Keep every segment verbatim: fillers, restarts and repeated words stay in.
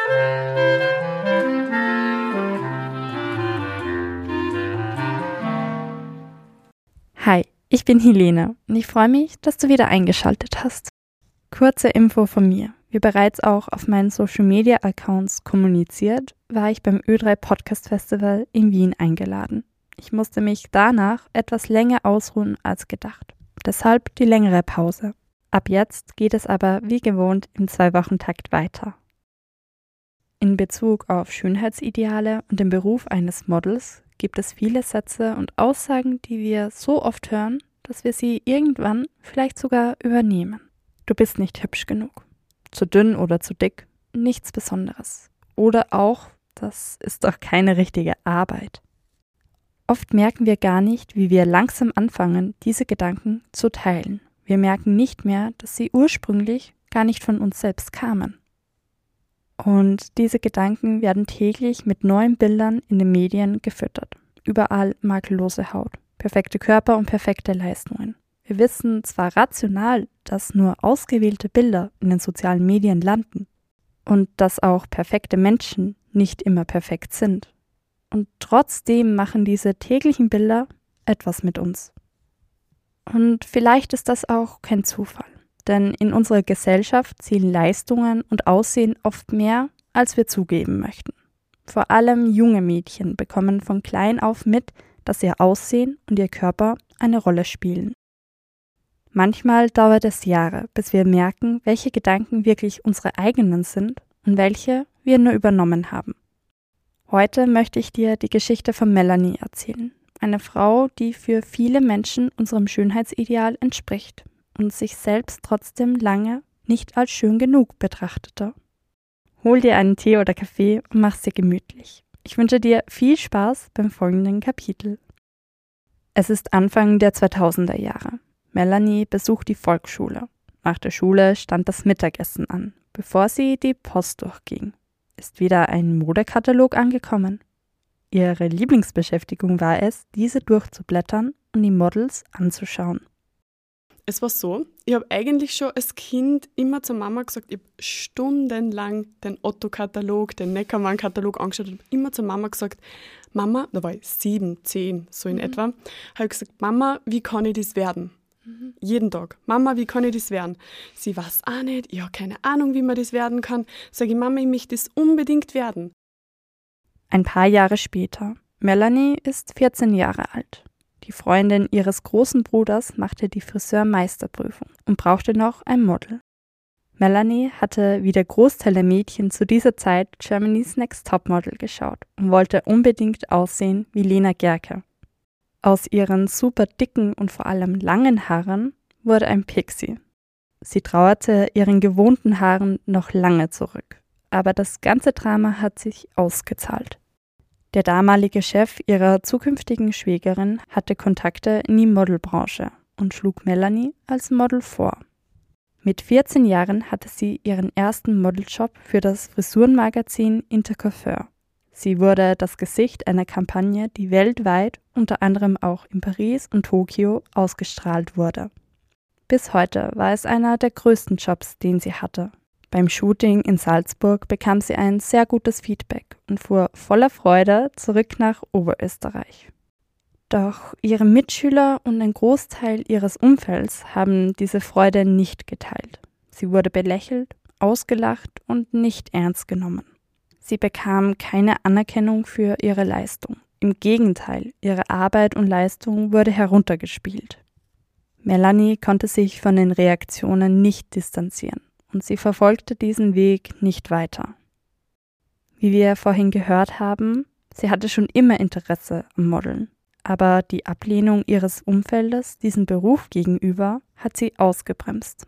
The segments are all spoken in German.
Hi, ich bin Helene und ich freue mich, dass du wieder eingeschaltet hast. Kurze Info von mir. Wie bereits auch auf meinen Social-Media-Accounts kommuniziert, war ich beim Ö drei Podcast Festival in Wien eingeladen. Ich musste mich danach etwas länger ausruhen als gedacht. Deshalb die längere Pause. Ab jetzt geht es aber wie gewohnt im Zwei-Wochen-Takt weiter. In Bezug auf Schönheitsideale und den Beruf eines Models gibt es viele Sätze und Aussagen, die wir so oft hören, dass wir sie irgendwann vielleicht sogar übernehmen. Du bist nicht hübsch genug. Zu dünn oder zu dick. Nichts Besonderes. Oder auch, das ist doch keine richtige Arbeit. Oft merken wir gar nicht, wie wir langsam anfangen, diese Gedanken zu teilen. Wir merken nicht mehr, dass sie ursprünglich gar nicht von uns selbst kamen. Und diese Gedanken werden täglich mit neuen Bildern in den Medien gefüttert. Überall makellose Haut, perfekte Körper und perfekte Leistungen. Wir wissen zwar rational, dass nur ausgewählte Bilder in den sozialen Medien landen und dass auch perfekte Menschen nicht immer perfekt sind. Und trotzdem machen diese täglichen Bilder etwas mit uns. Und vielleicht ist das auch kein Zufall. Denn in unserer Gesellschaft zählen Leistungen und Aussehen oft mehr, als wir zugeben möchten. Vor allem junge Mädchen bekommen von klein auf mit, dass ihr Aussehen und ihr Körper eine Rolle spielen. Manchmal dauert es Jahre, bis wir merken, welche Gedanken wirklich unsere eigenen sind und welche wir nur übernommen haben. Heute möchte ich dir die Geschichte von Melanie erzählen. Eine Frau, die für viele Menschen unserem Schönheitsideal entspricht und sich selbst trotzdem lange nicht als schön genug betrachtete. Hol dir einen Tee oder Kaffee und mach's dir gemütlich. Ich wünsche dir viel Spaß beim folgenden Kapitel. Es ist Anfang der zweitausender Jahre. Melanie besucht die Volksschule. Nach der Schule stand das Mittagessen an, bevor sie die Post durchging. Ist wieder ein Modekatalog angekommen. Ihre Lieblingsbeschäftigung war es, diese durchzublättern und die Models anzuschauen. Es war so, ich habe eigentlich schon als Kind immer zur Mama gesagt, ich habe stundenlang den Otto-Katalog, den Neckermann-Katalog angeschaut und habe immer zur Mama gesagt, Mama, da war ich sieben, zehn, so in mhm. etwa, habe ich gesagt, Mama, wie kann ich das werden? Mhm. Jeden Tag. Mama, wie kann ich das werden? Sie weiß auch nicht, ich habe keine Ahnung, wie man das werden kann. Sage ich, Mama, ich möchte das unbedingt werden. Ein paar Jahre später. Melanie ist vierzehn Jahre alt. Die Freundin ihres großen Bruders machte die Friseurmeisterprüfung und brauchte noch ein Model. Melanie hatte wie der Großteil der Mädchen zu dieser Zeit Germany's Next Topmodel geschaut und wollte unbedingt aussehen wie Lena Gercke. Aus ihren super dicken und vor allem langen Haaren wurde ein Pixie. Sie trauerte ihren gewohnten Haaren noch lange zurück, aber das ganze Drama hat sich ausgezahlt. Der damalige Chef ihrer zukünftigen Schwägerin hatte Kontakte in die Modelbranche und schlug Melanie als Model vor. Mit vierzehn Jahren hatte sie ihren ersten Modeljob für das Frisurenmagazin Intercoiffeur. Sie wurde das Gesicht einer Kampagne, die weltweit, unter anderem auch in Paris und Tokio, ausgestrahlt wurde. Bis heute war es einer der größten Jobs, den sie hatte. Beim Shooting in Salzburg bekam sie ein sehr gutes Feedback und fuhr voller Freude zurück nach Oberösterreich. Doch ihre Mitschüler und ein Großteil ihres Umfelds haben diese Freude nicht geteilt. Sie wurde belächelt, ausgelacht und nicht ernst genommen. Sie bekam keine Anerkennung für ihre Leistung. Im Gegenteil, ihre Arbeit und Leistung wurde heruntergespielt. Melanie konnte sich von den Reaktionen nicht distanzieren. Und sie verfolgte diesen Weg nicht weiter. Wie wir vorhin gehört haben, sie hatte schon immer Interesse am Modeln, aber die Ablehnung ihres Umfeldes diesem Beruf gegenüber hat sie ausgebremst.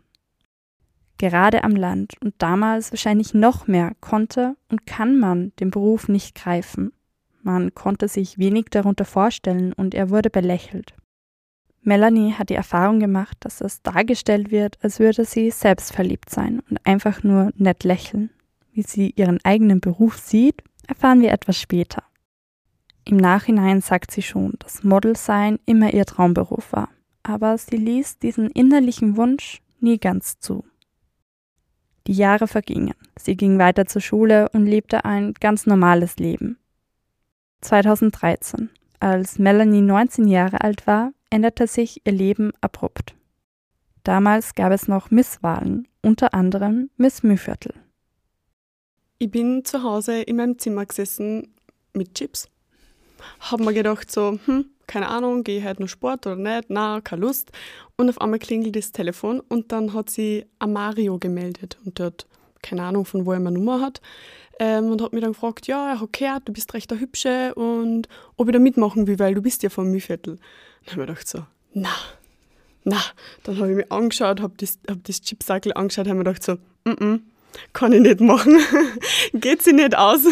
Gerade am Land und damals wahrscheinlich noch mehr konnte und kann man den Beruf nicht greifen. Man konnte sich wenig darunter vorstellen und er wurde belächelt. Melanie hat die Erfahrung gemacht, dass es dargestellt wird, als würde sie selbstverliebt sein und einfach nur nett lächeln. Wie sie ihren eigenen Beruf sieht, erfahren wir etwas später. Im Nachhinein sagt sie schon, dass Modelsein immer ihr Traumberuf war, aber sie ließ diesen innerlichen Wunsch nie ganz zu. Die Jahre vergingen. Sie ging weiter zur Schule und lebte ein ganz normales Leben. zweitausenddreizehn, als Melanie neunzehn Jahre alt war, änderte sich ihr Leben abrupt. Damals gab es noch Misswahlen, unter anderem Miss Mühlviertel. Ich bin zu Hause in meinem Zimmer gesessen mit Chips. Hab mir gedacht so, hm, keine Ahnung, gehe ich heute noch Sport oder nicht? Na, keine Lust. Und auf einmal klingelt das Telefon und dann hat sie ein Mario gemeldet und der hat keine Ahnung, von wo er meine Nummer hat. Ähm, und hat mich dann gefragt, ja, er hat gehört, du bist recht eine Hübsche und ob ich da mitmachen will, weil du bist ja vom Mühlviertel. Dann habe ich gedacht so, na, na. Dann habe ich mich angeschaut, habe das, hab das Chipsackel angeschaut, habe mir gedacht so, mm, -mm, kann ich nicht machen, geht sich nicht aus.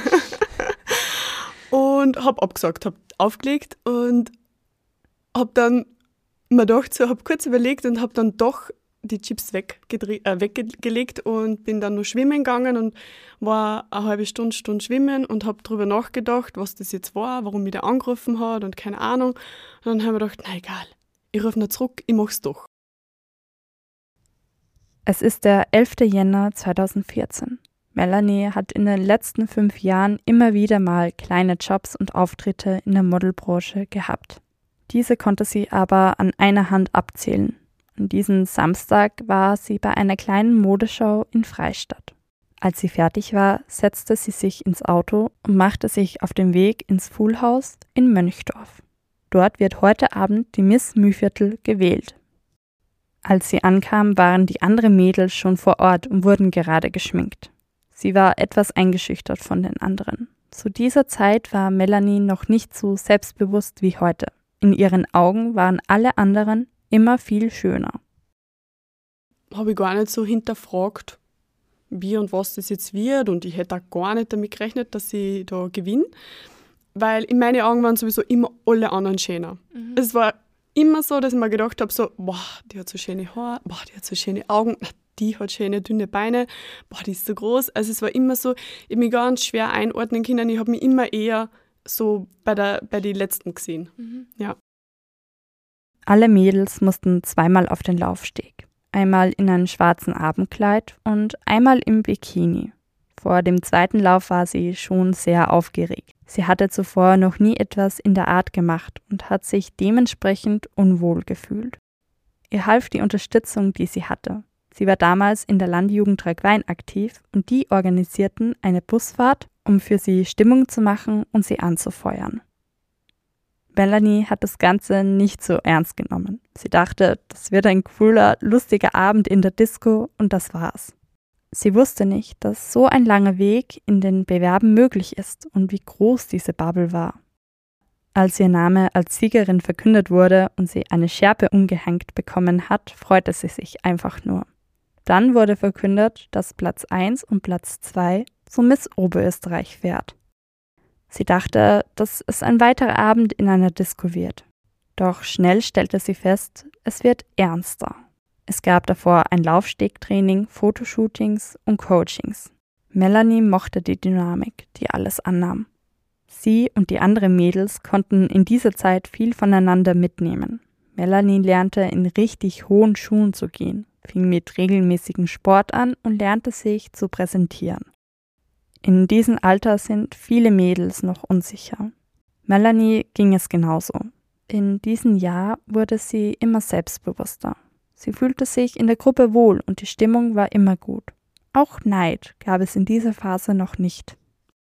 Und habe abgesagt, habe aufgelegt und habe dann mir gedacht, so, habe kurz überlegt und habe dann doch die Chips weggedre- äh, weggelegt und bin dann noch schwimmen gegangen und war eine halbe Stunde, Stunde schwimmen und habe darüber nachgedacht, was das jetzt war, warum mich der angerufen hat und keine Ahnung. Und dann habe ich gedacht, na egal, ich rufe noch zurück, ich mach's doch. Es ist der elfter Jänner zweitausendvierzehn. Melanie hat in den letzten fünf Jahren immer wieder mal kleine Jobs und Auftritte in der Modelbranche gehabt. Diese konnte sie aber an einer Hand abzählen. An diesem Samstag war sie bei einer kleinen Modeschau in Freistadt. Als sie fertig war, setzte sie sich ins Auto und machte sich auf den Weg ins Fuhlhaus in Mönchdorf. Dort wird heute Abend die Miss Mühlviertel gewählt. Als sie ankam, waren die anderen Mädels schon vor Ort und wurden gerade geschminkt. Sie war etwas eingeschüchtert von den anderen. Zu dieser Zeit war Melanie noch nicht so selbstbewusst wie heute. In ihren Augen waren alle anderen immer viel schöner. Habe ich gar nicht so hinterfragt, wie und was das jetzt wird und ich hätte auch gar nicht damit gerechnet, dass ich da gewinne, weil in meinen Augen waren sowieso immer alle anderen schöner. Mhm. Es war immer so, dass ich mir gedacht habe, so, boah, die hat so schöne Haare, boah, die hat so schöne Augen, die hat schöne, dünne Beine, boah, die ist so groß. Also es war immer so, ich habe mich ganz schwer einordnen können, ich habe mich immer eher so bei, der, bei den Letzten gesehen. Mhm. Ja. Alle Mädels mussten zweimal auf den Laufsteg. Einmal in einem schwarzen Abendkleid und einmal im Bikini. Vor dem zweiten Lauf war sie schon sehr aufgeregt. Sie hatte zuvor noch nie etwas in der Art gemacht und hat sich dementsprechend unwohl gefühlt. Ihr half die Unterstützung, die sie hatte. Sie war damals in der Landjugend Tragwein aktiv und die organisierten eine Busfahrt, um für sie Stimmung zu machen und sie anzufeuern. Melanie hat das Ganze nicht so ernst genommen. Sie dachte, das wird ein cooler, lustiger Abend in der Disco und das war's. Sie wusste nicht, dass so ein langer Weg in den Bewerben möglich ist und wie groß diese Bubble war. Als ihr Name als Siegerin verkündet wurde und sie eine Schärpe umgehängt bekommen hat, freute sie sich einfach nur. Dann wurde verkündet, dass Platz eins und Platz zwei zu Miss Oberösterreich fährt. Sie dachte, dass es ein weiterer Abend in einer Disco wird. Doch schnell stellte sie fest, es wird ernster. Es gab davor ein Laufstegtraining, Fotoshootings und Coachings. Melanie mochte die Dynamik, die alles annahm. Sie und die anderen Mädels konnten in dieser Zeit viel voneinander mitnehmen. Melanie lernte in richtig hohen Schuhen zu gehen, fing mit regelmäßigem Sport an und lernte sich zu präsentieren. In diesem Alter sind viele Mädels noch unsicher. Melanie ging es genauso. In diesem Jahr wurde sie immer selbstbewusster. Sie fühlte sich in der Gruppe wohl und die Stimmung war immer gut. Auch Neid gab es in dieser Phase noch nicht.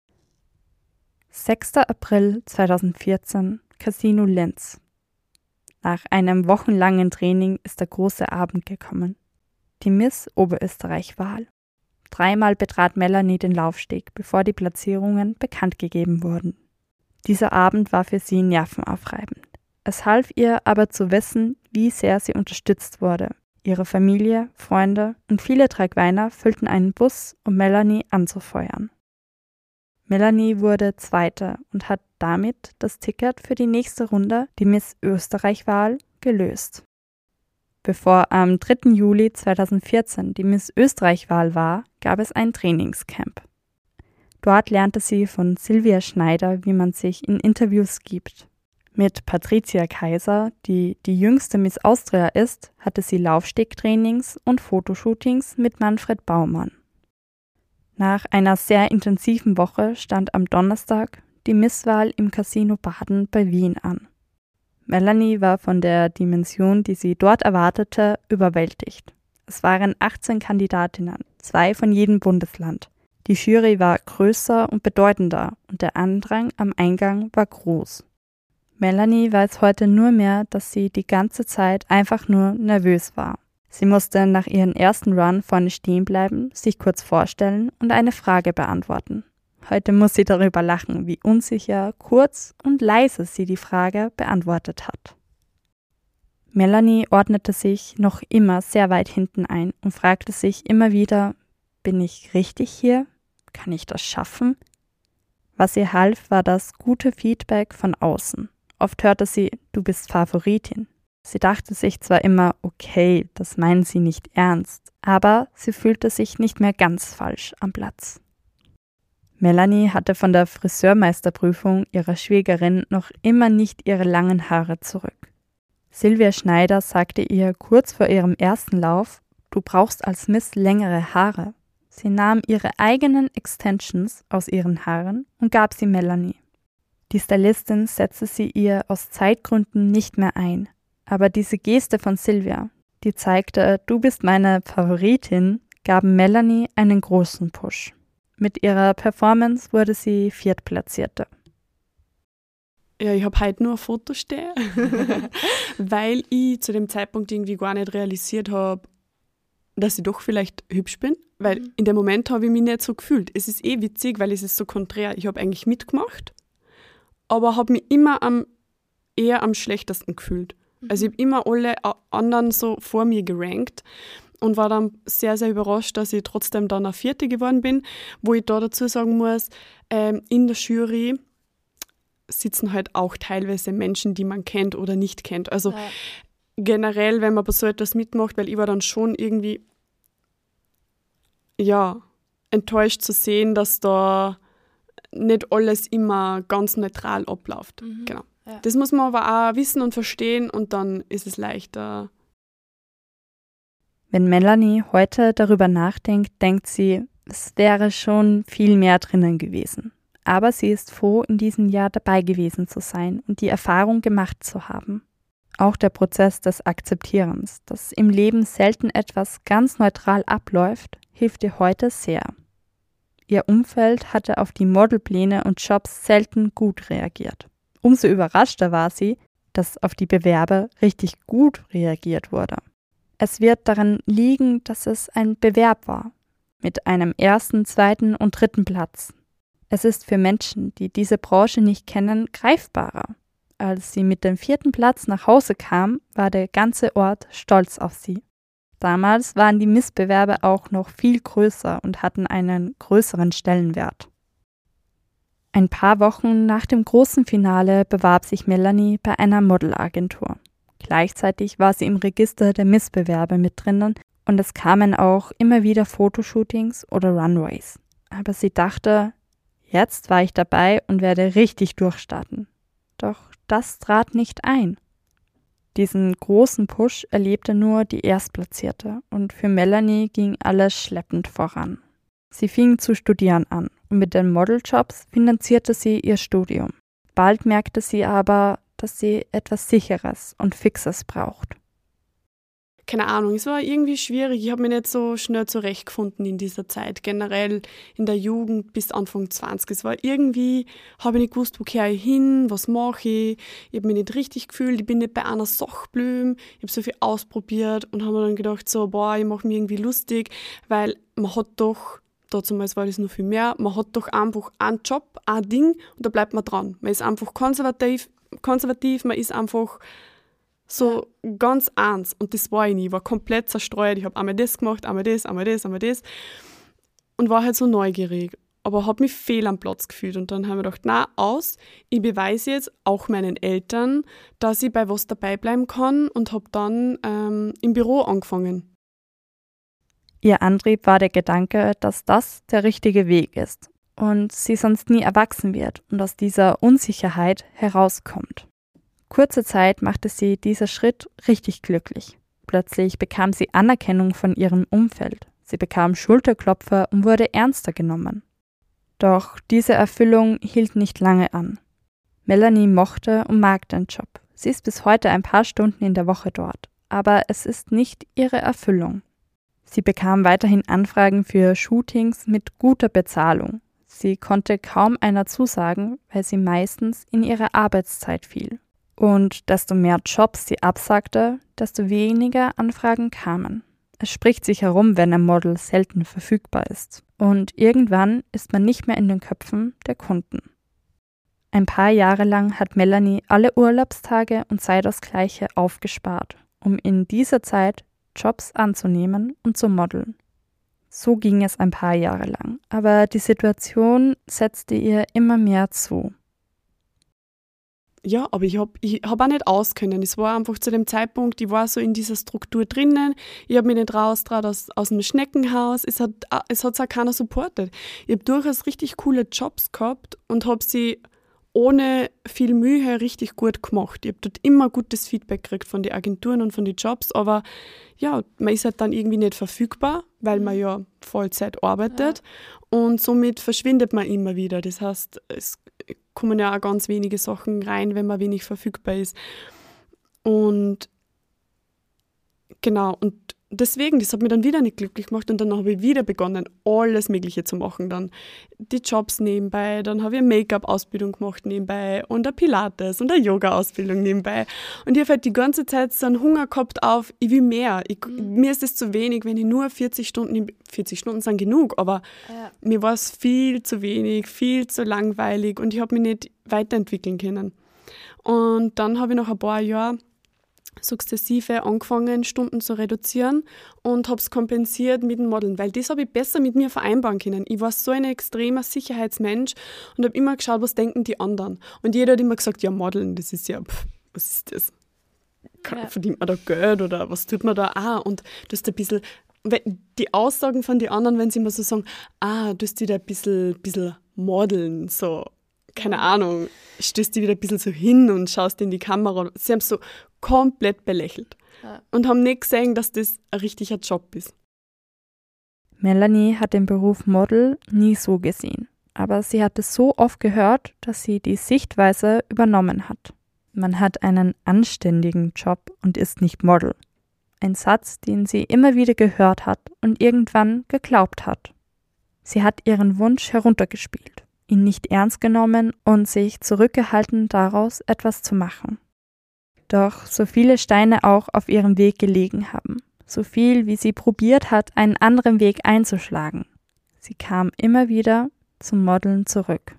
sechster April zweitausendvierzehn, Casino Linz. Nach einem wochenlangen Training ist der große Abend gekommen. Die Miss Oberösterreich-Wahl. Dreimal betrat Melanie den Laufsteg, bevor die Platzierungen bekannt gegeben wurden. Dieser Abend war für sie nervenaufreibend. Es half ihr aber zu wissen, wie sehr sie unterstützt wurde. Ihre Familie, Freunde und viele Tragweiner füllten einen Bus, um Melanie anzufeuern. Melanie wurde Zweite und hat damit das Ticket für die nächste Runde, die Miss Österreich-Wahl, gelöst. Bevor am dritten Juli zweitausendvierzehn die Miss Österreich-Wahl war, gab es ein Trainingscamp. Dort lernte sie von Silvia Schneider, wie man sich in Interviews gibt. Mit Patricia Kaiser, die die jüngste Miss Austria ist, hatte sie Laufstegtrainings und Fotoshootings mit Manfred Baumann. Nach einer sehr intensiven Woche stand am Donnerstag die Misswahl im Casino Baden bei Wien an. Melanie war von der Dimension, die sie dort erwartete, überwältigt. Es waren achtzehn Kandidatinnen, zwei von jedem Bundesland. Die Jury war größer und bedeutender und der Andrang am Eingang war groß. Melanie weiß heute nur mehr, dass sie die ganze Zeit einfach nur nervös war. Sie musste nach ihrem ersten Run vorne stehen bleiben, sich kurz vorstellen und eine Frage beantworten. Heute muss sie darüber lachen, wie unsicher, kurz und leise sie die Frage beantwortet hat. Melanie ordnete sich noch immer sehr weit hinten ein und fragte sich immer wieder, bin ich richtig hier? Kann ich das schaffen? Was ihr half, war das gute Feedback von außen. Oft hörte sie, du bist Favoritin. Sie dachte sich zwar immer, okay, das meinen sie nicht ernst, aber sie fühlte sich nicht mehr ganz falsch am Platz. Melanie hatte von der Friseurmeisterprüfung ihrer Schwägerin noch immer nicht ihre langen Haare zurück. Silvia Schneider sagte ihr kurz vor ihrem ersten Lauf, du brauchst als Miss längere Haare. Sie nahm ihre eigenen Extensions aus ihren Haaren und gab sie Melanie. Die Stylistin setzte sie ihr aus Zeitgründen nicht mehr ein, aber diese Geste von Silvia, die zeigte, du bist meine Favoritin, gaben Melanie einen großen Push. Mit ihrer Performance wurde sie Viertplatzierte. Ja, ich habe heute nur ein Foto stehen, weil ich zu dem Zeitpunkt irgendwie gar nicht realisiert habe, dass ich doch vielleicht hübsch bin, weil mhm. in dem Moment habe ich mich nicht so gefühlt. Es ist eh witzig, weil es ist so konträr. Ich habe eigentlich mitgemacht, aber habe mich immer am, eher am schlechtesten gefühlt. Mhm. Also ich habe immer alle anderen so vor mir gerankt und war dann sehr, sehr überrascht, dass ich trotzdem dann eine Vierte geworden bin, wo ich da dazu sagen muss, ähm, in der Jury sitzen halt auch teilweise Menschen, die man kennt oder nicht kennt. Also ja. Generell, wenn man bei so etwas mitmacht, weil ich war dann schon irgendwie ja, enttäuscht zu sehen, dass da nicht alles immer ganz neutral abläuft. Mhm. Genau. Ja. Das muss man aber auch wissen und verstehen und dann ist es leichter. Wenn Melanie heute darüber nachdenkt, denkt sie, es wäre schon viel mehr drinnen gewesen. Aber sie ist froh, in diesem Jahr dabei gewesen zu sein und die Erfahrung gemacht zu haben. Auch der Prozess des Akzeptierens, dass im Leben selten etwas ganz neutral abläuft, hilft ihr heute sehr. Ihr Umfeld hatte auf die Modelpläne und Jobs selten gut reagiert. Umso überraschter war sie, dass auf die Bewerber richtig gut reagiert wurde. Es wird daran liegen, dass es ein Bewerb war, mit einem ersten, zweiten und dritten Platz. Es ist für Menschen, die diese Branche nicht kennen, greifbarer. Als sie mit dem vierten Platz nach Hause kam, war der ganze Ort stolz auf sie. Damals waren die Missbewerber auch noch viel größer und hatten einen größeren Stellenwert. Ein paar Wochen nach dem großen Finale bewarb sich Melanie bei einer Modelagentur. Gleichzeitig war sie im Register der Missbewerber mit drinnen und es kamen auch immer wieder Fotoshootings oder Runways. Aber sie dachte, jetzt war ich dabei und werde richtig durchstarten. Doch das trat nicht ein. Diesen großen Push erlebte nur die Erstplatzierte und für Melanie ging alles schleppend voran. Sie fing zu studieren an und mit den Modeljobs finanzierte sie ihr Studium. Bald merkte sie aber, dass sie etwas Sicheres und Fixes braucht. Keine Ahnung, es war irgendwie schwierig. Ich habe mich nicht so schnell zurechtgefunden in dieser Zeit, generell in der Jugend bis Anfang zwanzig. Es war irgendwie, habe ich nicht gewusst, wo kehre ich hin, was mache ich. Ich habe mich nicht richtig gefühlt, ich bin nicht bei einer Sache geblieben. Ich habe so viel ausprobiert und habe mir dann gedacht, so, boah, ich mache mich irgendwie lustig, weil man hat doch, damals war das noch viel mehr, man hat doch einfach einen Job, ein Ding und da bleibt man dran. Man ist einfach konservativ, konservativ man ist einfach so ganz eins. Und das war ich nie. Ich war komplett zerstreut. Ich habe einmal das gemacht, einmal das, einmal das, einmal das. Und war halt so neugierig. Aber habe mich fehl am Platz gefühlt. Und dann haben wir gedacht, na aus, ich beweise jetzt auch meinen Eltern, dass ich bei was dabei bleiben kann und habe dann ähm, im Büro angefangen. Ihr Antrieb war der Gedanke, dass das der richtige Weg ist und sie sonst nie erwachsen wird und aus dieser Unsicherheit herauskommt. kurze Zeit machte sie dieser Schritt richtig glücklich. Plötzlich bekam sie Anerkennung von ihrem Umfeld. Sie bekam Schulterklopfer und wurde ernster genommen. Doch diese Erfüllung hielt nicht lange an. Melanie mochte und mag den Job. Sie ist bis heute ein paar Stunden in der Woche dort, aber es ist nicht ihre Erfüllung. Sie bekam weiterhin Anfragen für Shootings mit guter Bezahlung. Sie konnte kaum einer zusagen, weil sie meistens in ihre Arbeitszeit fiel. Und desto mehr Jobs sie absagte, desto weniger Anfragen kamen. Es spricht sich herum, wenn ein Model selten verfügbar ist. Und irgendwann ist man nicht mehr in den Köpfen der Kunden. Ein paar Jahre lang hat Melanie alle Urlaubstage und Zeitausgleiche aufgespart, um in dieser Zeit Jobs anzunehmen und zu modeln. So ging es ein paar Jahre lang, aber die Situation setzte ihr immer mehr zu. Ja, aber ich habe ich hab auch nicht auskönnen. Es war einfach zu dem Zeitpunkt, ich war so in dieser Struktur drinnen. Ich habe mich nicht rausgetraut aus, aus dem Schneckenhaus. Es hat es hat's auch keiner supportet. Ich habe durchaus richtig coole Jobs gehabt und habe sie ohne viel Mühe richtig gut gemacht. Ich habe dort immer gutes Feedback gekriegt von den Agenturen und von den Jobs, aber ja, man ist halt dann irgendwie nicht verfügbar, weil man ja Vollzeit arbeitet ja. Und somit verschwindet man immer wieder. Das heißt, es kommen ja auch ganz wenige Sachen rein, wenn man wenig verfügbar ist. Und genau, und deswegen, das hat mich dann wieder nicht glücklich gemacht und dann habe ich wieder begonnen, alles Mögliche zu machen. Dann die Jobs nebenbei, dann habe ich eine Make-up-Ausbildung gemacht nebenbei und eine Pilates- und eine Yoga-Ausbildung nebenbei. Und ich habe halt die ganze Zeit so einen Hunger gehabt auf, ich will mehr. Ich, mhm. Mir ist es zu wenig, wenn ich nur vierzig Stunden, vierzig Stunden sind genug, aber ja. Mir war es viel zu wenig, viel zu langweilig und ich habe mich nicht weiterentwickeln können. Und dann habe ich nach ein paar Jahren sukzessive angefangen, Stunden zu reduzieren und habe es kompensiert mit dem Modeln, weil das habe ich besser mit mir vereinbaren können. Ich war so ein extremer Sicherheitsmensch und habe immer geschaut, was denken die anderen. Und jeder hat immer gesagt, ja, Modeln, das ist ja, pff, was ist das? Kann, ja. Verdient man da Geld oder was tut man da? Ah, und das ist ein bisschen, die Aussagen von den anderen, wenn sie immer so sagen, ah, du hast wieder ein bisschen, bisschen modeln, so, keine Ahnung, stößt die wieder ein bisschen so hin und schaust in die Kamera. Sie haben so komplett belächelt ja. Und haben nicht gesehen, dass das ein richtiger Job ist. Melanie hat den Beruf Model nie so gesehen, aber sie hat es so oft gehört, dass sie die Sichtweise übernommen hat. Man hat einen anständigen Job und ist nicht Model. Ein Satz, den sie immer wieder gehört hat und irgendwann geglaubt hat. Sie hat ihren Wunsch heruntergespielt, ihn nicht ernst genommen und sich zurückgehalten, daraus etwas zu machen. Doch so viele Steine auch auf ihrem Weg gelegen haben, so viel wie sie probiert hat, einen anderen Weg einzuschlagen. Sie kam immer wieder zum Modeln zurück.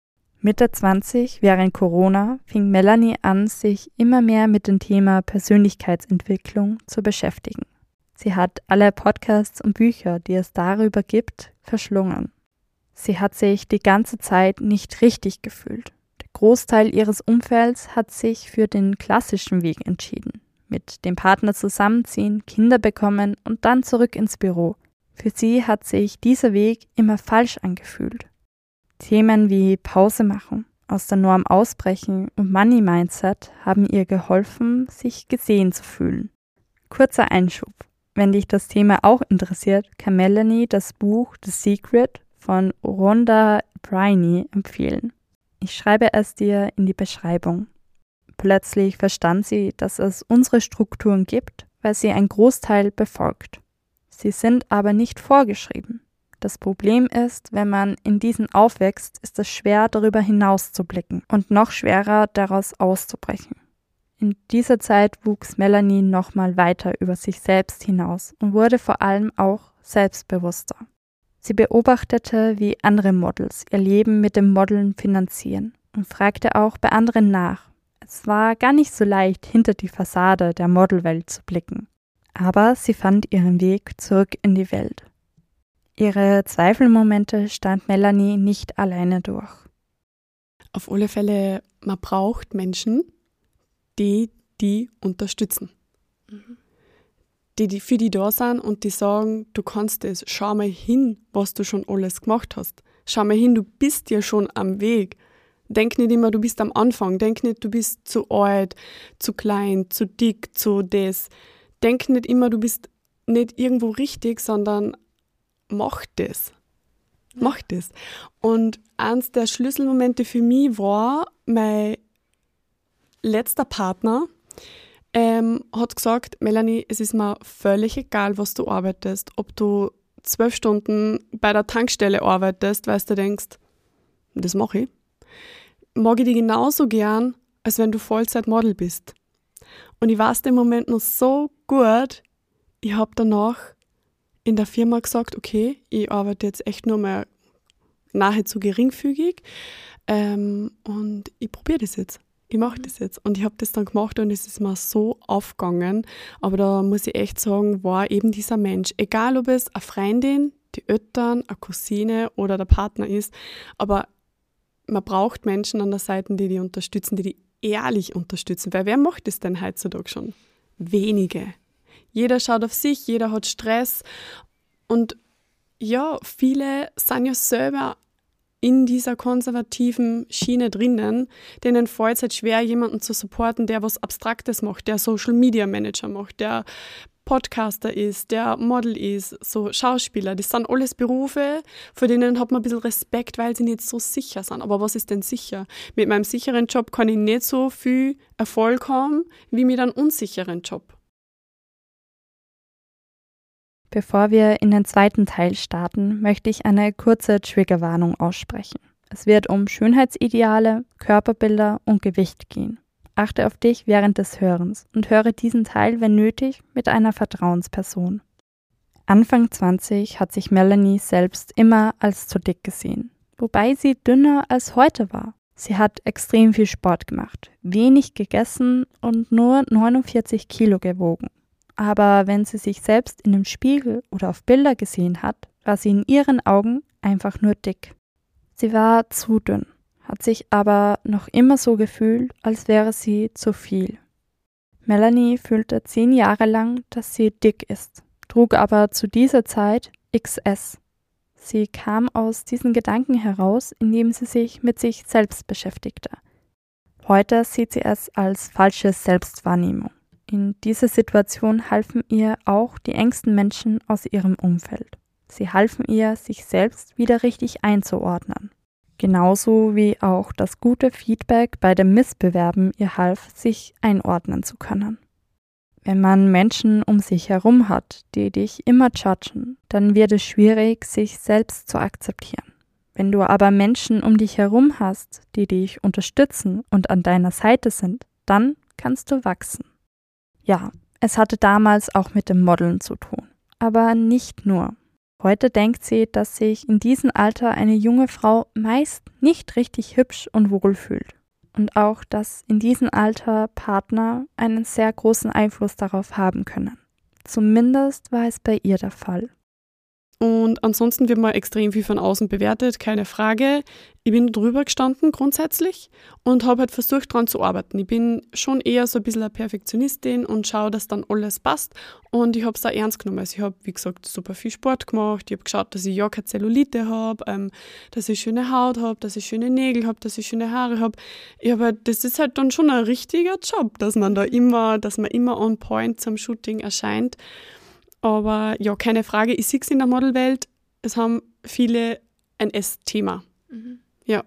Mitte zwanzig, während Corona, fing Melanie an, sich immer mehr mit dem Thema Persönlichkeitsentwicklung zu beschäftigen. Sie hat alle Podcasts und Bücher, die es darüber gibt, verschlungen. Sie hat sich die ganze Zeit nicht richtig gefühlt. Der Großteil ihres Umfelds hat sich für den klassischen Weg entschieden. Mit dem Partner zusammenziehen, Kinder bekommen und dann zurück ins Büro. Für sie hat sich dieser Weg immer falsch angefühlt. Themen wie Pause machen, aus der Norm ausbrechen und Money Mindset haben ihr geholfen, sich gesehen zu fühlen. Kurzer Einschub. Wenn dich das Thema auch interessiert, kann Melanie das Buch The Secret von Rhonda Byrne empfehlen. Ich schreibe es dir in die Beschreibung. Plötzlich verstand sie, dass es unsere Strukturen gibt, weil sie einen Großteil befolgt. Sie sind aber nicht vorgeschrieben. Das Problem ist, wenn man in diesen aufwächst, ist es schwer, darüber hinaus zu blicken und noch schwerer, daraus auszubrechen. In dieser Zeit wuchs Melanie nochmal weiter über sich selbst hinaus und wurde vor allem auch selbstbewusster. Sie beobachtete, wie andere Models ihr Leben mit dem Modeln finanzieren und fragte auch bei anderen nach. Es war gar nicht so leicht, hinter die Fassade der Modelwelt zu blicken. Aber sie fand ihren Weg zurück in die Welt. Ihre Zweifelmomente stand Melanie nicht alleine durch. Auf alle Fälle, man braucht Menschen, die die unterstützen. Mhm. Die, die für die da sind und die sagen, du kannst es, schau mal hin, was du schon alles gemacht hast. Schau mal hin, du bist ja schon am Weg. Denk nicht immer, du bist am Anfang. Denk nicht, du bist zu alt, zu klein, zu dick, zu das. Denk nicht immer, du bist nicht irgendwo richtig, sondern mach das. Mach das. Und eins der Schlüsselmomente für mich war, mein letzter Partner ähm, hat gesagt, Melanie, es ist mir völlig egal, was du arbeitest, ob du zwölf Stunden bei der Tankstelle arbeitest, weil du denkst, das mache ich. Mag ich dich genauso gern, als wenn du Vollzeit-Model bist. Und ich weiß den Moment noch so gut, ich habe danach in der Firma gesagt, okay, ich arbeite jetzt echt nur mal nahezu geringfügig ähm, und ich probiere das jetzt. Ich mache das jetzt. Und ich habe das dann gemacht und es ist mir so aufgegangen. Aber da muss ich echt sagen, war eben dieser Mensch, egal ob es eine Freundin, die Eltern, eine Cousine oder der Partner ist, aber man braucht Menschen an der Seite, die die unterstützen, die die ehrlich unterstützen. Weil wer macht das denn heutzutage schon? Wenige. Jeder schaut auf sich, jeder hat Stress und ja, viele sind ja selber in dieser konservativen Schiene drinnen, denen fällt es halt schwer, jemanden zu supporten, der was Abstraktes macht, der Social Media Manager macht, der Podcaster ist, der Model ist, so Schauspieler. Das sind alles Berufe, vor denen hat man ein bisschen Respekt, weil sie nicht so sicher sind. Aber was ist denn sicher? Mit meinem sicheren Job kann ich nicht so viel Erfolg haben, wie mit einem unsicheren Job. Bevor wir in den zweiten Teil starten, möchte ich eine kurze Triggerwarnung aussprechen. Es wird um Schönheitsideale, Körperbilder und Gewicht gehen. Achte auf dich während des Hörens und höre diesen Teil, wenn nötig, mit einer Vertrauensperson. Anfang zwanzig hat sich Melanie selbst immer als zu dick gesehen, wobei sie dünner als heute war. Sie hat extrem viel Sport gemacht, wenig gegessen und nur neunundvierzig Kilo gewogen. Aber wenn sie sich selbst in dem Spiegel oder auf Bilder gesehen hat, war sie in ihren Augen einfach nur dick. Sie war zu dünn, hat sich aber noch immer so gefühlt, als wäre sie zu viel. Melanie fühlte zehn Jahre lang, dass sie dick ist, trug aber zu dieser Zeit X S. Sie kam aus diesen Gedanken heraus, indem sie sich mit sich selbst beschäftigte. Heute sieht sie es als falsche Selbstwahrnehmung. In dieser Situation halfen ihr auch die engsten Menschen aus ihrem Umfeld. Sie halfen ihr, sich selbst wieder richtig einzuordnen. Genauso wie auch das gute Feedback bei dem Missbewerben ihr half, sich einordnen zu können. Wenn man Menschen um sich herum hat, die dich immer judgen, dann wird es schwierig, sich selbst zu akzeptieren. Wenn du aber Menschen um dich herum hast, die dich unterstützen und an deiner Seite sind, dann kannst du wachsen. Ja, es hatte damals auch mit dem Modeln zu tun, aber nicht nur. Heute denkt sie, dass sich in diesem Alter eine junge Frau meist nicht richtig hübsch und wohl fühlt. Und auch, dass in diesem Alter Partner einen sehr großen Einfluss darauf haben können. Zumindest war es bei ihr der Fall. Und ansonsten wird man extrem viel von außen bewertet, keine Frage. Ich bin drüber gestanden grundsätzlich und habe halt versucht, daran zu arbeiten. Ich bin schon eher so ein bisschen eine Perfektionistin und schaue, dass dann alles passt. Und ich habe es auch ernst genommen. Also ich habe, wie gesagt, super viel Sport gemacht. Ich habe geschaut, dass ich ja keine Zellulite habe, ähm, dass ich schöne Haut habe, dass ich schöne Nägel habe, dass ich schöne Haare habe. Ich hab halt, das ist halt dann schon ein richtiger Job, dass man da immer, dass man immer on point zum Shooting erscheint. Aber ja, keine Frage, ich sehe es in der Modelwelt, es haben viele ein Essthema. Mhm. Ja.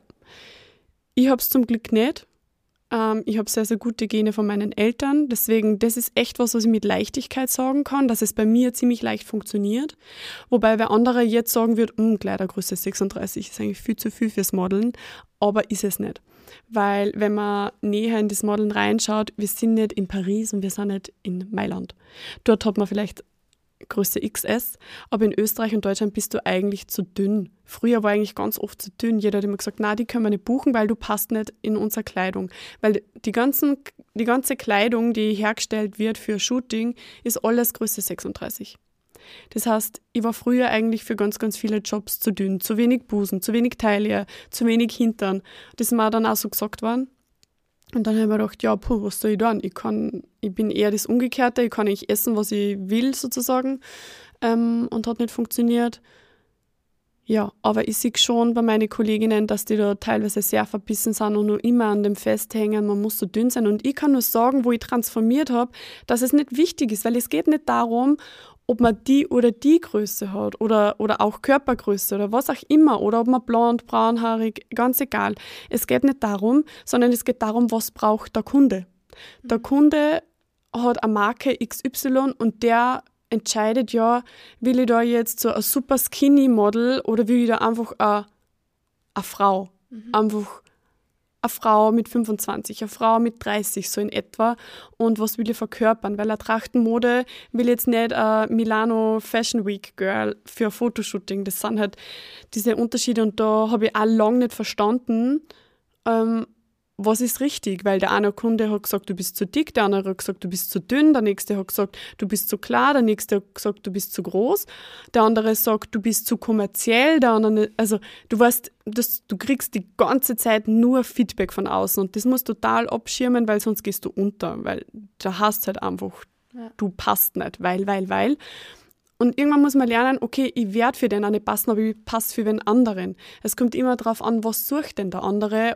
Ich habe es zum Glück nicht. Ähm, ich habe sehr, sehr gute Gene von meinen Eltern. Deswegen, das ist echt was, was ich mit Leichtigkeit sagen kann, dass es bei mir ziemlich leicht funktioniert. Wobei wer andere jetzt sagen wird, Kleidergröße sechsunddreißig ist eigentlich viel zu viel fürs Modeln. Aber ist es nicht. Weil wenn man näher in das Modeln reinschaut, wir sind nicht in Paris und wir sind nicht in Mailand. Dort hat man vielleicht Größe X S, aber in Österreich und Deutschland bist du eigentlich zu dünn. Früher war eigentlich ganz oft zu dünn. Jeder hat immer gesagt, na, die können wir nicht buchen, weil du passt nicht in unsere Kleidung. Weil die, ganzen, die ganze Kleidung, die hergestellt wird für Shooting, ist alles Größe sechsunddreißig. Das heißt, ich war früher eigentlich für ganz, ganz viele Jobs zu dünn. Zu wenig Busen, zu wenig Taille, zu wenig Hintern. Das ist mir dann auch so gesagt worden. Und dann habe ich mir gedacht, ja, puh, was soll ich tun? Ich, kann, ich bin eher das Umgekehrte, ich kann nicht essen, was ich will, sozusagen. Ähm, und hat nicht funktioniert. Ja, aber ich sehe schon bei meinen Kolleginnen, dass die da teilweise sehr verbissen sind und nur immer an dem festhängen, man muss so dünn sein. Und ich kann nur sagen, wo ich transformiert habe, dass es nicht wichtig ist, weil es geht nicht darum, ob man die oder die Größe hat oder, oder auch Körpergröße oder was auch immer oder ob man blond, braunhaarig, ganz egal. Es geht nicht darum, sondern es geht darum, was braucht der Kunde. Der Kunde hat eine Marke X Y und der entscheidet ja, will ich da jetzt so ein super skinny Model oder will ich da einfach eine, eine Frau, mhm. einfach eine Frau mit fünfundzwanzig, eine Frau mit dreißig, so in etwa. Und was will ich verkörpern? Weil eine Trachtenmode will jetzt nicht ein Milano Fashion Week Girl für ein Fotoshooting. Das sind halt diese Unterschiede und da habe ich auch lange nicht verstanden, ähm, was ist richtig, weil der eine Kunde hat gesagt, du bist zu dick, der andere hat gesagt, du bist zu dünn, der nächste hat gesagt, du bist zu klar, der nächste hat gesagt, du bist zu groß, der andere sagt, du bist zu kommerziell, der andere, also du weißt, das, du kriegst die ganze Zeit nur Feedback von außen und das musst du total abschirmen, weil sonst gehst du unter, weil da hast halt einfach, ja. Du passt nicht, weil, weil, weil. Und irgendwann muss man lernen, okay, ich werde für den nicht passen, aber ich passe für den anderen. Es kommt immer darauf an, was sucht denn der andere.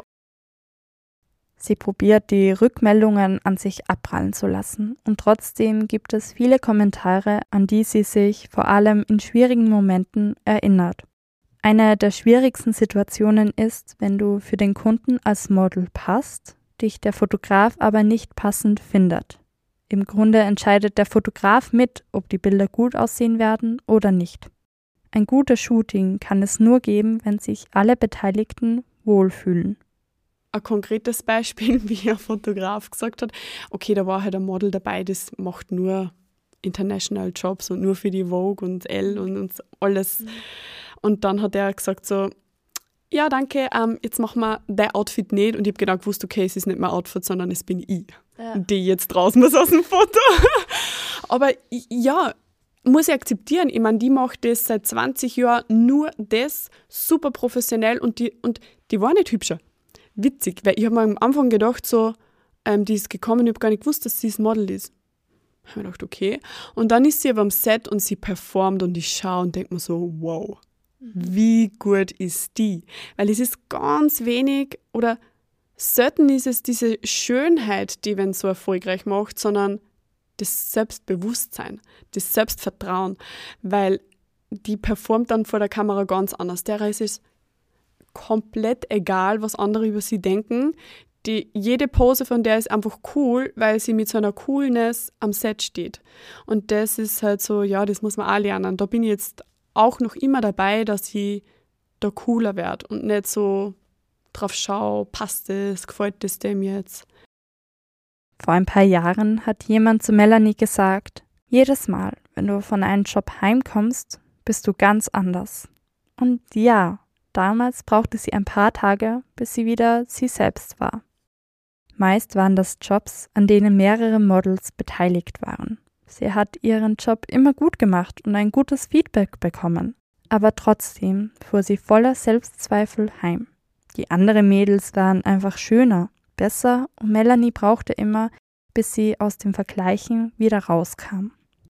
Sie probiert, die Rückmeldungen an sich abprallen zu lassen und trotzdem gibt es viele Kommentare, an die sie sich vor allem in schwierigen Momenten erinnert. Eine der schwierigsten Situationen ist, wenn du für den Kunden als Model passt, dich der Fotograf aber nicht passend findet. Im Grunde entscheidet der Fotograf mit, ob die Bilder gut aussehen werden oder nicht. Ein gutes Shooting kann es nur geben, wenn sich alle Beteiligten wohlfühlen. Ein konkretes Beispiel, wie ein Fotograf gesagt hat, okay, da war halt ein Model dabei, das macht nur International Jobs und nur für die Vogue und Elle und, und alles. Mhm. Und dann hat er gesagt so, ja, danke, ähm, jetzt machen wir dein Outfit nicht. Und ich habe genau gewusst, okay, es ist nicht mein Outfit, sondern es bin ich, ja. Die jetzt raus muss aus dem Foto. Aber ja, muss ich akzeptieren. Ich meine, die macht das seit zwanzig Jahren nur das, super professionell und die, und die war nicht hübscher. Witzig, weil ich habe mir am Anfang gedacht, so, ähm, die ist gekommen, ich habe gar nicht gewusst, dass sie das Model ist. Ich habe mir gedacht, okay. Und dann ist sie aber am Set und sie performt und ich schaue und denke mir so, wow, mhm. Wie gut ist die? Weil es ist ganz wenig oder selten ist es diese Schönheit, die wenn so erfolgreich macht, sondern das Selbstbewusstsein, das Selbstvertrauen, weil die performt dann vor der Kamera ganz anders. Der ist es komplett egal, was andere über sie denken. Die, jede Pose von der ist einfach cool, weil sie mit so einer Coolness am Set steht. Und das ist halt so, ja, das muss man auch lernen. Da bin ich jetzt auch noch immer dabei, dass ich da cooler werde und nicht so drauf schaue, passt es, gefällt es dem jetzt. Vor ein paar Jahren hat jemand zu Melanie gesagt, jedes Mal, wenn du von einem Job heimkommst, bist du ganz anders. Und ja, damals brauchte sie ein paar Tage, bis sie wieder sie selbst war. Meist waren das Jobs, an denen mehrere Models beteiligt waren. Sie hat ihren Job immer gut gemacht und ein gutes Feedback bekommen. Aber trotzdem fuhr sie voller Selbstzweifel heim. Die anderen Mädels waren einfach schöner, besser und Melanie brauchte immer, bis sie aus dem Vergleichen wieder rauskam.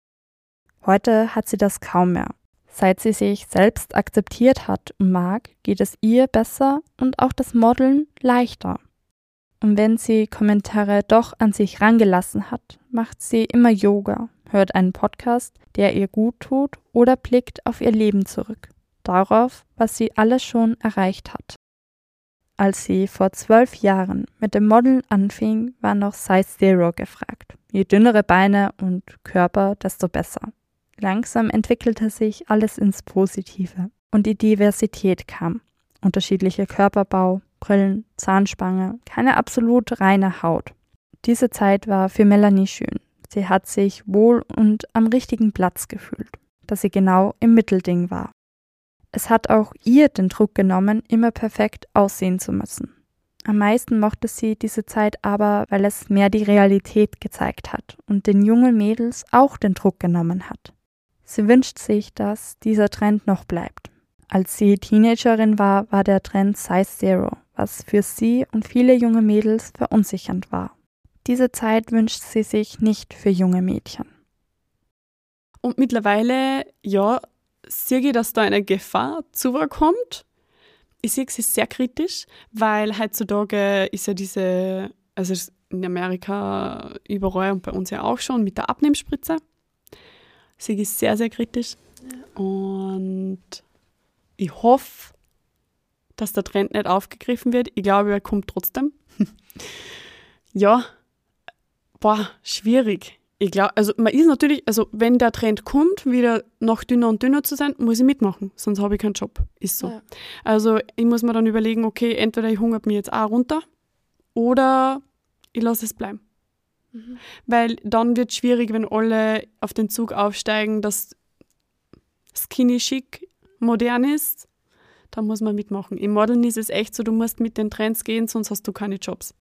Heute hat sie das kaum mehr. Seit sie sich selbst akzeptiert hat und mag, geht es ihr besser und auch das Modeln leichter. Und wenn sie Kommentare doch an sich rangelassen hat, macht sie immer Yoga, hört einen Podcast, der ihr gut tut oder blickt auf ihr Leben zurück, darauf, was sie alles schon erreicht hat. Als sie vor zwölf Jahren mit dem Modeln anfing, war noch Size Zero gefragt. Je dünnere Beine und Körper, desto besser. Langsam entwickelte sich alles ins Positive und die Diversität kam. Unterschiedlicher Körperbau, Brillen, Zahnspange, keine absolut reine Haut. Diese Zeit war für Melanie schön. Sie hat sich wohl und am richtigen Platz gefühlt, dass sie genau im Mittelding war. Es hat auch ihr den Druck genommen, immer perfekt aussehen zu müssen. Am meisten mochte sie diese Zeit aber, weil es mehr die Realität gezeigt hat und den jungen Mädels auch den Druck genommen hat. Sie wünscht sich, dass dieser Trend noch bleibt. Als sie Teenagerin war, war der Trend Size Zero, was für sie und viele junge Mädels verunsichernd war. Diese Zeit wünscht sie sich nicht für junge Mädchen. Und mittlerweile, ja, sehe ich, dass da eine Gefahr zukommt. Ich sehe sie sehr kritisch, weil heutzutage ist ja diese, also in Amerika überall und bei uns ja auch schon mit der Abnehmspritze. Sehe ich sehr, sehr kritisch. Ja. Und ich hoffe, dass der Trend nicht aufgegriffen wird. Ich glaube, er kommt trotzdem. Ja, boah, schwierig. Ich glaube, also man ist natürlich, also wenn der Trend kommt, wieder noch dünner und dünner zu sein, muss ich mitmachen, sonst habe ich keinen Job. Ist so. Ja. Also ich muss mir dann überlegen, okay, entweder ich hungert mich jetzt auch runter oder ich lasse es bleiben. Mhm. Weil dann wird es schwierig, wenn alle auf den Zug aufsteigen, dass skinny chic modern ist, dann muss man mitmachen. Im Modeln ist es echt so, du musst mit den Trends gehen, sonst hast du keine Jobs.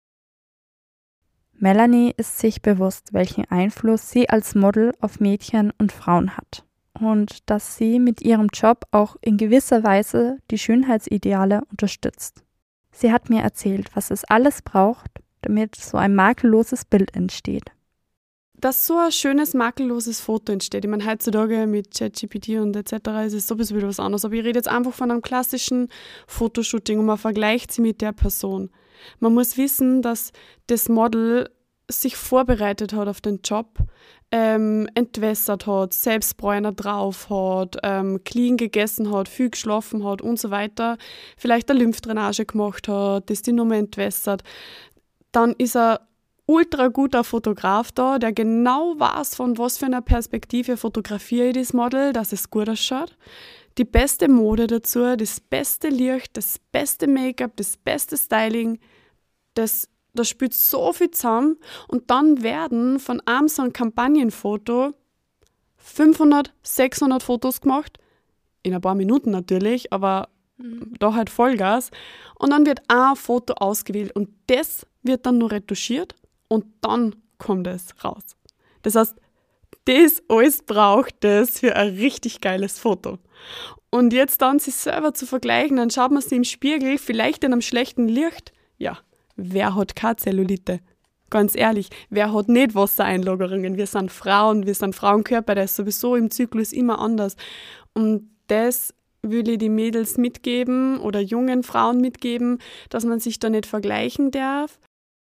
Melanie ist sich bewusst, welchen Einfluss sie als Model auf Mädchen und Frauen hat und dass sie mit ihrem Job auch in gewisser Weise die Schönheitsideale unterstützt. Sie hat mir erzählt, was es alles braucht, damit so ein makelloses Bild entsteht. Dass so ein schönes, makelloses Foto entsteht. Ich meine, heutzutage mit ChatGPT und et cetera ist es sowieso wieder was anderes. Aber ich rede jetzt einfach von einem klassischen Fotoshooting und man vergleicht sie mit der Person. Man muss wissen, dass das Model sich vorbereitet hat auf den Job, ähm, entwässert hat, Selbstbräuner drauf hat, ähm, clean gegessen hat, viel geschlafen hat und so weiter, vielleicht eine Lymphdrainage gemacht hat, das die Nummer entwässert. Dann ist er ultra guter Fotograf da, der genau weiß, von was für einer Perspektive fotografiere ich das Model, dass es gut ausschaut. Die beste Mode dazu, das beste Licht, das beste Make-up, das beste Styling, das, das spielt so viel zusammen. Und dann werden von einem so ein Kampagnenfoto fünfhundert, sechshundert Fotos gemacht, in ein paar Minuten natürlich, aber mhm. da halt Vollgas. Und dann wird ein Foto ausgewählt und das wird dann noch retuschiert. Und dann kommt es raus. Das heißt, das alles braucht es für ein richtig geiles Foto. Und jetzt dann sich selber zu vergleichen, dann schaut man sich im Spiegel, vielleicht in einem schlechten Licht. Ja, wer hat keine Zellulite? Ganz ehrlich, wer hat nicht Wassereinlagerungen? Wir sind Frauen, wir sind Frauenkörper, der ist sowieso im Zyklus immer anders. Und das will ich die Mädels mitgeben oder jungen Frauen mitgeben, dass man sich da nicht vergleichen darf.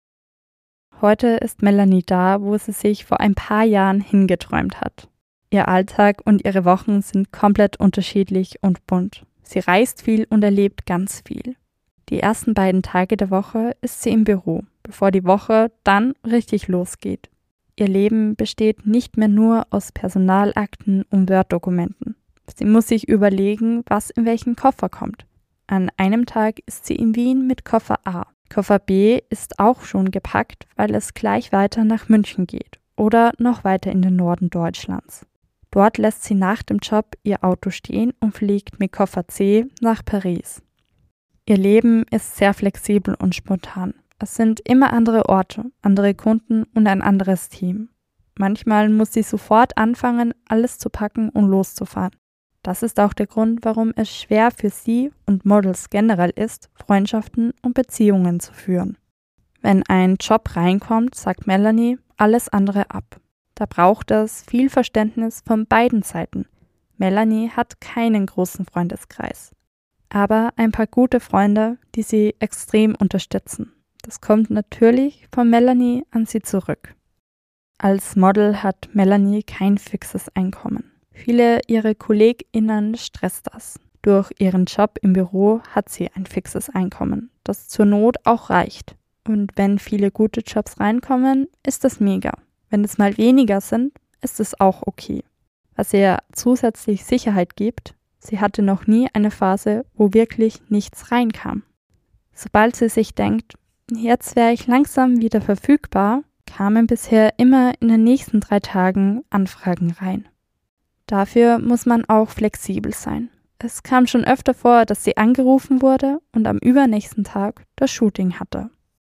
Heute ist Melanie da, wo sie sich vor ein paar Jahren hingeträumt hat. Ihr Alltag und ihre Wochen sind komplett unterschiedlich und bunt. Sie reist viel und erlebt ganz viel. Die ersten beiden Tage der Woche ist sie im Büro, bevor die Woche dann richtig losgeht. Ihr Leben besteht nicht mehr nur aus Personalakten und Word-Dokumenten. Sie muss sich überlegen, was in welchen Koffer kommt. An einem Tag ist sie in Wien mit Koffer A. Koffer B ist auch schon gepackt, weil es gleich weiter nach München geht oder noch weiter in den Norden Deutschlands. Dort lässt sie nach dem Job ihr Auto stehen und fliegt mit Koffer C nach Paris. Ihr Leben ist sehr flexibel und spontan. Es sind immer andere Orte, andere Kunden und ein anderes Team. Manchmal muss sie sofort anfangen, alles zu packen und loszufahren. Das ist auch der Grund, warum es schwer für sie und Models generell ist, Freundschaften und Beziehungen zu führen. Wenn ein Job reinkommt, sagt Melanie alles andere ab. Da braucht es viel Verständnis von beiden Seiten. Melanie hat keinen großen Freundeskreis, aber ein paar gute Freunde, die sie extrem unterstützen. Das kommt natürlich von Melanie an sie zurück. Als Model hat Melanie kein fixes Einkommen. Viele ihrer KollegInnen stresst das. Durch ihren Job im Büro hat sie ein fixes Einkommen, das zur Not auch reicht. Und wenn viele gute Jobs reinkommen, ist das mega. Wenn es mal weniger sind, ist es auch okay. Was ihr zusätzlich Sicherheit gibt, sie hatte noch nie eine Phase, wo wirklich nichts reinkam. Sobald sie sich denkt, jetzt wäre ich langsam wieder verfügbar, kamen bisher immer in den nächsten drei Tagen Anfragen rein. Dafür muss man auch flexibel sein. Es kam schon öfter vor, dass sie angerufen wurde und am übernächsten Tag das Shooting hatte.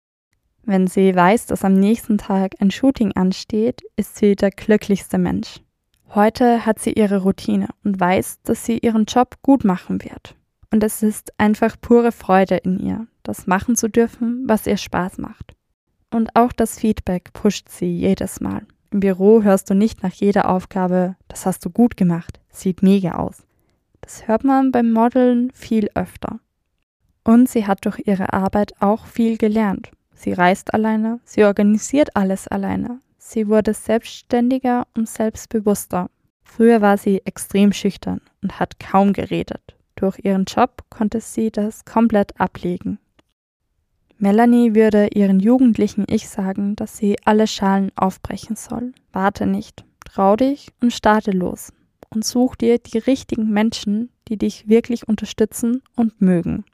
Wenn sie weiß, dass am nächsten Tag ein Shooting ansteht, ist sie der glücklichste Mensch. Heute hat sie ihre Routine und weiß, dass sie ihren Job gut machen wird. Und es ist einfach pure Freude in ihr, das machen zu dürfen, was ihr Spaß macht. Und auch das Feedback pusht sie jedes Mal. Im Büro hörst du nicht nach jeder Aufgabe, das hast du gut gemacht, sieht mega aus. Das hört man beim Modeln viel öfter. Und sie hat durch ihre Arbeit auch viel gelernt. Sie reist alleine, sie organisiert alles alleine. Sie wurde selbstständiger und selbstbewusster. Früher war sie extrem schüchtern und hat kaum geredet. Durch ihren Job konnte sie das komplett ablegen. Melanie würde ihren jugendlichen Ich sagen, dass sie alle Schalen aufbrechen soll. Warte nicht, trau dich und starte los. Und such dir die richtigen Menschen, die dich wirklich unterstützen und mögen.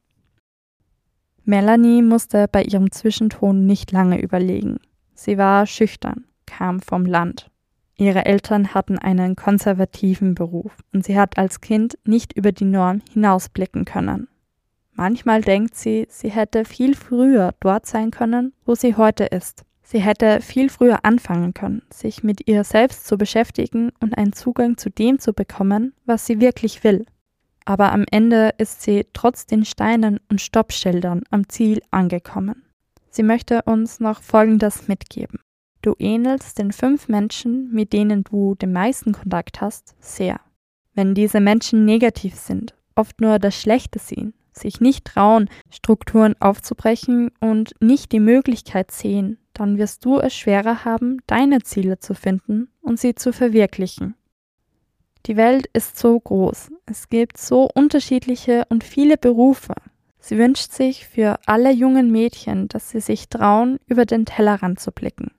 Melanie musste bei ihrem Zwischenton nicht lange überlegen. Sie war schüchtern, kam vom Land. Ihre Eltern hatten einen konservativen Beruf und sie hat als Kind nicht über die Norm hinausblicken können. Manchmal denkt sie, sie hätte viel früher dort sein können, wo sie heute ist. Sie hätte viel früher anfangen können, sich mit ihr selbst zu beschäftigen und einen Zugang zu dem zu bekommen, was sie wirklich will. Aber am Ende ist sie trotz den Steinen und Stoppschildern am Ziel angekommen. Sie möchte uns noch Folgendes mitgeben. Du ähnelst den fünf Menschen, mit denen du den meisten Kontakt hast, sehr. Wenn diese Menschen negativ sind, oft nur das Schlechte sehen, sich nicht trauen, Strukturen aufzubrechen und nicht die Möglichkeit sehen, dann wirst du es schwerer haben, deine Ziele zu finden und sie zu verwirklichen. Die Welt ist so groß, es gibt so unterschiedliche und viele Berufe. Sie wünscht sich für alle jungen Mädchen, dass sie sich trauen, über den Tellerrand zu blicken.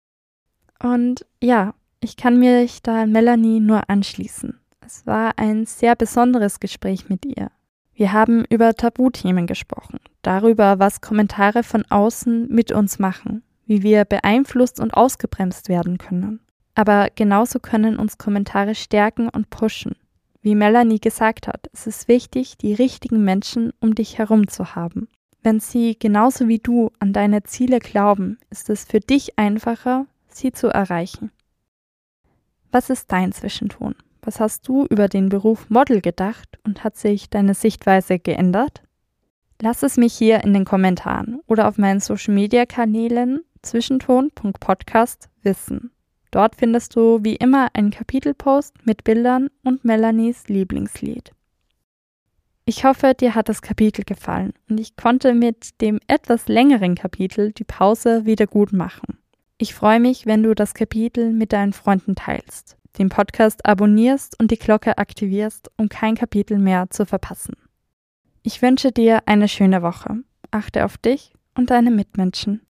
Und ja, ich kann mich da Melanie nur anschließen. Es war ein sehr besonderes Gespräch mit ihr. Wir haben über Tabuthemen gesprochen, darüber, was Kommentare von außen mit uns machen, wie wir beeinflusst und ausgebremst werden können. Aber genauso können uns Kommentare stärken und pushen. Wie Melanie gesagt hat, es ist wichtig, die richtigen Menschen um dich herum zu haben. Wenn sie genauso wie du an deine Ziele glauben, ist es für dich einfacher, sie zu erreichen. Was ist dein Zwischenton? Was hast du über den Beruf Model gedacht und hat sich deine Sichtweise geändert? Lass es mich hier in den Kommentaren oder auf meinen Social-Media-Kanälen zwischenton punkt podcast wissen. Dort findest du wie immer einen Kapitelpost mit Bildern und Melanies Lieblingslied. Ich hoffe, dir hat das Kapitel gefallen und ich konnte mit dem etwas längeren Kapitel die Pause wieder gut machen. Ich freue mich, wenn du das Kapitel mit deinen Freunden teilst, den Podcast abonnierst und die Glocke aktivierst, um kein Kapitel mehr zu verpassen. Ich wünsche dir eine schöne Woche. Achte auf dich und deine Mitmenschen.